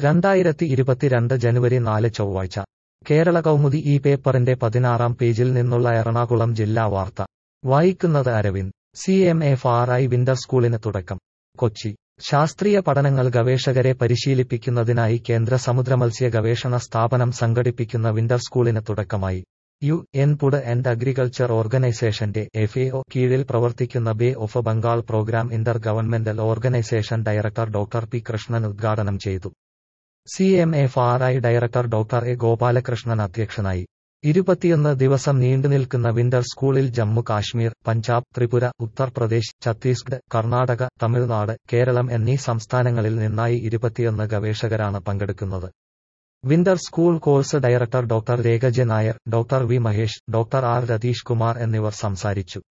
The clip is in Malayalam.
2022 ജനുവരി 4 ചൊവ്വാഴ്ച കേരള കൗമുദി ഈ പേപ്പറിന്റെ 16-ാം പേജിൽ നിന്നുള്ള എറണാകുളം ജില്ലാ വാർത്ത വായിക്കുന്നത് അരവിന്ദ്. CMFRI വിന്റർ സ്കൂളിന് തുടക്കം. കൊച്ചി. ശാസ്ത്രീയ പഠനങ്ങൾ ഗവേഷകരെ പരിശീലിപ്പിക്കുന്നതിനായി കേന്ദ്ര സമുദ്രമത്സ്യ ഗവേഷണ സ്ഥാപനം സംഘടിപ്പിക്കുന്ന വിന്റർ സ്കൂളിന് തുടക്കമായി. UN ഫുഡ് ആൻഡ് അഗ്രികൾച്ചർ ഓർഗനൈസേഷന്റെ FAO കീഴിൽ പ്രവർത്തിക്കുന്ന Bay of Bengal programme intergovernmental organisation director doctor P Krishnan ഉദ്ഘാടനം ചെയ്തു. CMFRI director doctor A Gopalakrishnan അധ്യക്ഷനായി. 21 ദിവസം നീണ്ടുനിൽക്കുന്ന വിന്റർ സ്കൂളിൽ ജമ്മു കാശ്മീർ, പഞ്ചാബ്, ത്രിപുര, ഉത്തർപ്രദേശ്, ഛത്തീസ്ഗഡ്, കർണാടക, തമിഴ്നാട്, കേരളം എന്നീ സംസ്ഥാനങ്ങളിൽ നിന്നായി 21 ഗവേഷകരാണ് പങ്കെടുക്കുന്നത്. Winter school course director doctor Rekha J Nair, doctor V Mahesh, doctor R Ratheesh Kumar എന്നിവർ സംസാരിച്ചു.